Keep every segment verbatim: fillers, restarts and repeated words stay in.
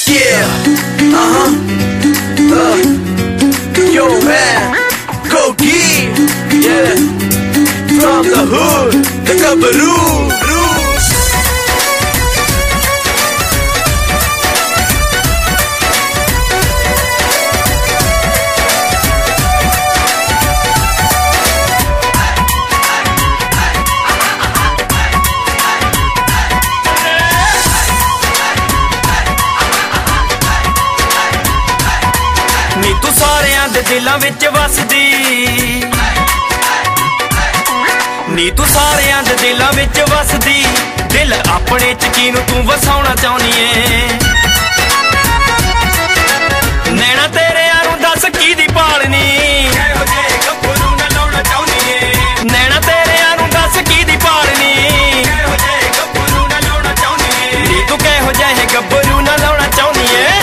Yeah, uh-huh, uh, yo man, go geek, yeah, from the hood, the Kabaroo, blues. ਨੀ ਤੂੰ ਸਾਰਿਆਂ ਦੇ ਦਿਲਾਂ ਵਿੱਚ ਵਸਦੀ, ਨੀ ਤੂੰ ਸਾਰਿਆਂ ਦੇ ਦਿਲਾਂ ਵਿੱਚ ਵਸਦੀ, ਦਿਲ ਆਪਣੇ ਚ ਕਿਹਨੂੰ ਤੂੰ ਵਸਾਉਣਾ ਚਾਹੁੰਦੀ ਏ। ਨੈਣਾ ਤੇਰਿਆਂ ਨੂੰ ਦੱਸ ਕਿਹਦੀ ਭਾਲਨੀ, ਇਹੋ ਜਿਹੇ ਗੱਭਰੂ ਨਾ ਲਾਉਣਾ ਚਾਹੁੰਦੀ ਏ। ਨੈਣਾ ਤੇਰਿਆਂ ਨੂੰ ਦੱਸ ਕਿਹਦੀ ਭਾਲਨੀ, ਇਹੋ ਜਿਹੇ ਗੱਭਰੂ ਨਾ ਲਾਉਣਾ ਚਾਹੁੰਦੀ ਏ। ਨੀ ਤੂੰ ਕਿਹੋ ਜਿਹੇ ਗੱਭਰੂ ਨਾ ਲਾਉਣਾ ਚਾਹੁੰਦੀ ਏ।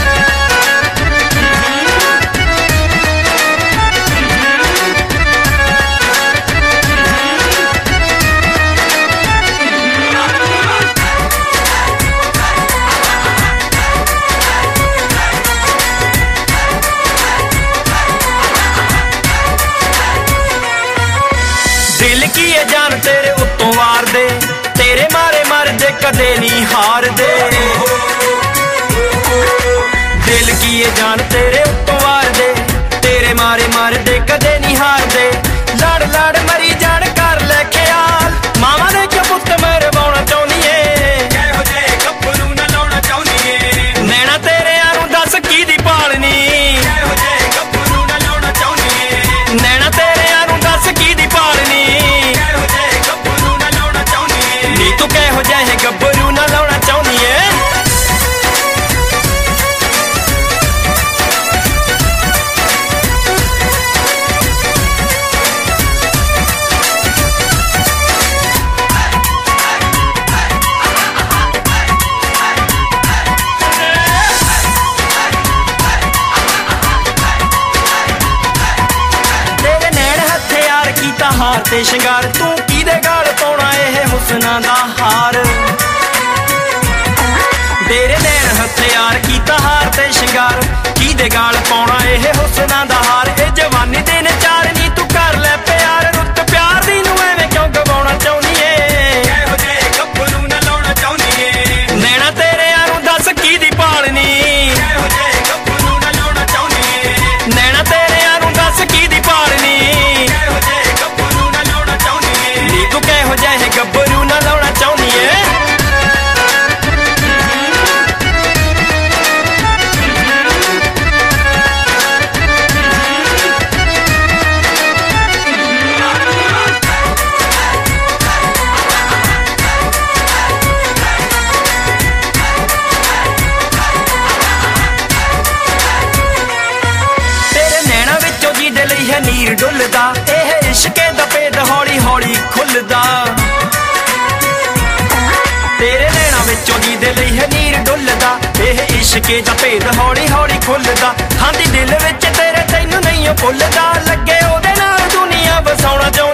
ਦਿਲ ਕੀ ਇਹ ਜਾਨ ਤੇਰੇ ਉੱਤੋਂ ਵਾਰਦੇ, ਤੇਰੇ ਮਾਰੇ ਮਰਦੇ ਕਦੇ ਨਹੀਂ ਹਾਰਦੇ। ਦਿਲ ਕੀ ਇਹ ਜਾਨ ਤੇਰੇ ਉੱਤੋਂ ਵਾਰਦੇ, ਤੇਰੇ ਮਾਰੇ ਮਰਦੇ ਕਦੇ ਨਹੀਂ ਹਾਰਦੇ। ਲੜ ਲੜ ਮਰੀ ਜਾਣ ਕਰ ਲੈ ਖਿਆਲ, ਮਾਵਾਂ ਦੇ ਕਿਉਂ ਪੁੱਤ ਮਰਵਾਉਣਾ ਚਾਹੁੰਦੀ ਏ। ਇਹੋ ਜਿਹੇ ਗੱਭਰੂ ਨਾ ਲਾਉਣਾ ਚਾਹੁੰਦੀ ਏ। ਨੈਣਾ ਤੇਰਿਆਂ ਨੂੰ ਦੱਸ ਕਿਹਦੀ ਭਾਲਨੀ, ਇਹੋ ਜਿਹੇ ਗੱਭਰੂ ਨਾ ਲਾਉਣਾ ਚਾਹੁੰਦੀ ਏ। ਨੈਣਾ ਤੇਰਿਆਂ ਨੂੰ ਦੱਸ ਕਿਹਦੀ ਭਾਲਨੀ, ਇਹੋ ਜਿਹੇ ਗੱਭਰੂ ਨਾ ਲਾਉਣਾ ਚਾਹੁੰਦੀ ਏ। ਨੀ ਤੂੰ ਕਿਹੋ ਜਿਹੇ ਗੱਭਰੂ ਨਾ ਲਾਉਣਾ ਚਾਹੁੰਦੀ ਏ। ਹਾਰ ਤੇ ਸ਼ਿੰਗਾਰ ਤੂੰ ਕਿਹਦੇ ਗਾਲ ਪਾਉਣਾ ਇਹ ਹੁਸਨਾਂ ਦਾ ਹਾਰ। ਤੇਰੇ ਨੈਣ ਹਥਿਆਰ ਕੀਤਾ ਹਾਰ ਤੇ ਸ਼ਿੰਗਾਰ, ਕਿਹਦੇ ਗਾਲ ਪਾਉਣਾ ਇਹ ਹੁਸਨਾਂ ਦਾ ਹਾਰ। ਇਹ ਜਵਾਨੀ ਦੇ ਨਚਾਰ ਨੀ ਤੂੰ ਕਰ ਲੈ ਪਿਆਰ, ਰੁੱਤ ਪਿਆਰ ਦੀ ਨੂੰ ਐਵੇਂ ਕਿਉਂ ਗਵਾਉਣਾ ਚਾਹੁੰਦੀ ਏ। ਇਹੋ ਜਿਹੇ ਗੱਭਰੂ ਨਾ ਲਾਉਣਾ ਚਾਹੁੰਦੀ ਏ। ਨੈਣਾ ਤੇਰਿਆਂ ਨੂੰ ਦੱਸ ਕਿਹਦੀ ਭਾਲਨੀ, ਇਹੋ ਜਿਹੇ ਗੱਭਰੂ ਨਾ ਲਾਉਣਾ ਚਾਹੁੰਦੀ ਏ। ਨੈਣਾ ਤੇਰਿਆਂ ਨੂੰ ਦੱਸ ਕਿਹਦੀ ਭਾਲਨੀ, ਇਹੋ ਜਿਹੇ ਨੀ ਤੂੰ ਕਿਹੋ ਜਿਹੇ ਗੱਭਰੂ ਨਾ ਲਾਉਣਾ ਚਾਹੁੰਦੀ ਏ। ਤੇਰੇ ਨੈਣਾ ਵਿੱਚੋਂ ਜਿਹਦੇ ਲਈ ਹੈ ਨੀਰ ਡੁੱਲਦਾ, ਇਹ ਇਸ਼ਕੇ ਦਾ ਭੇਦ ਹੌਲੀ ਹੌਲੀ ਖੁੱਲਦਾ। ਤੇਰੇ ਨੈਣਾ ਵਿੱਚੋਂ ਜਿਹਦੇ ਲਈ ਹੈ ਨੀਰ ਡੁੱਲਦਾ, ਇਹ ਇਸ਼ਕੇ ਦਾ ਭੇਦ ਹੌਲੀ ਹੌਲੀ ਖੁੱਲਦਾ। ਹਾਂ ਦੀ ਦਿਲ ਵਿੱਚ ਤੇਰੇ ਤੈਨੂੰ ਨਹੀਂ ਭੁੱਲਦਾ, ਲੱਗੇ ਉਹਦੇ ਨਾਲ ਦੁਨੀਆ ਵਸਾਉਣਾ ਚਾਹੁੰਦਾ।